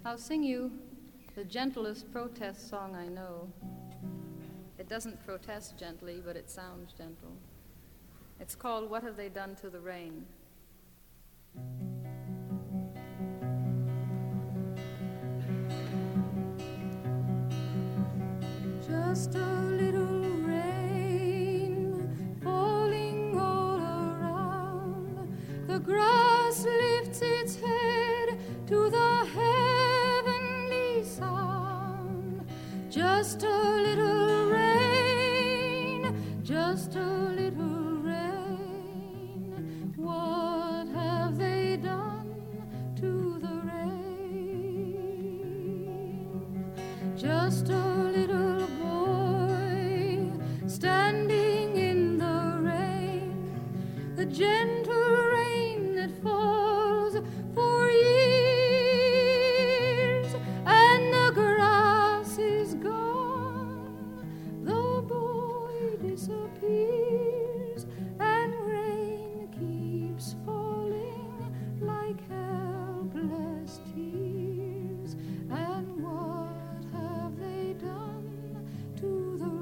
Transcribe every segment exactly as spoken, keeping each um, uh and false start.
I'll sing you the gentlest protest song I know. It doesn't protest gently, but it sounds gentle. It's called What Have They Done to the Rain? Just a little rain falling all around. The grass lifts its head to the heavenly sound. Just a little rain, just a little rain. What have they done to the rain? Just a little boy standing in the rain, the gentle rain that falls for years, and the grass is gone, the boy disappears, and rain keeps falling like helpless tears. And what have they done to the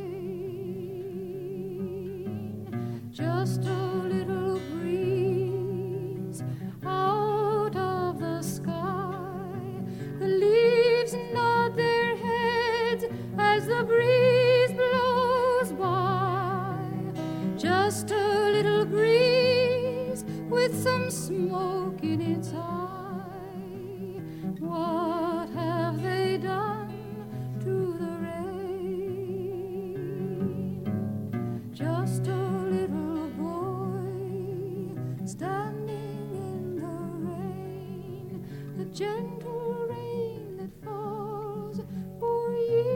rain? Just a little breeze out of the sky. The leaves nod their heads as the breeze blows by. Just a little breeze with some smoke in its eye. What have they done to the rain? Just a little boy standing in the rain, the gentle rain that falls for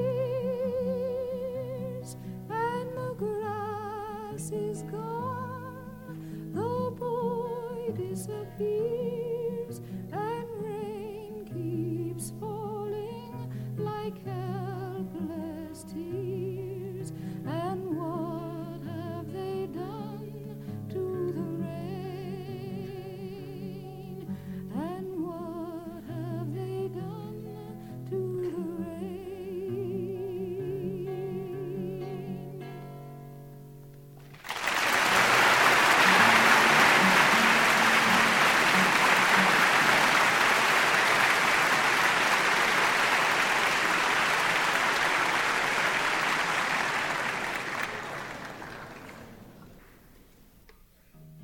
years, and the grass is gone, the boy disappears, and rain keeps falling like helpless tears.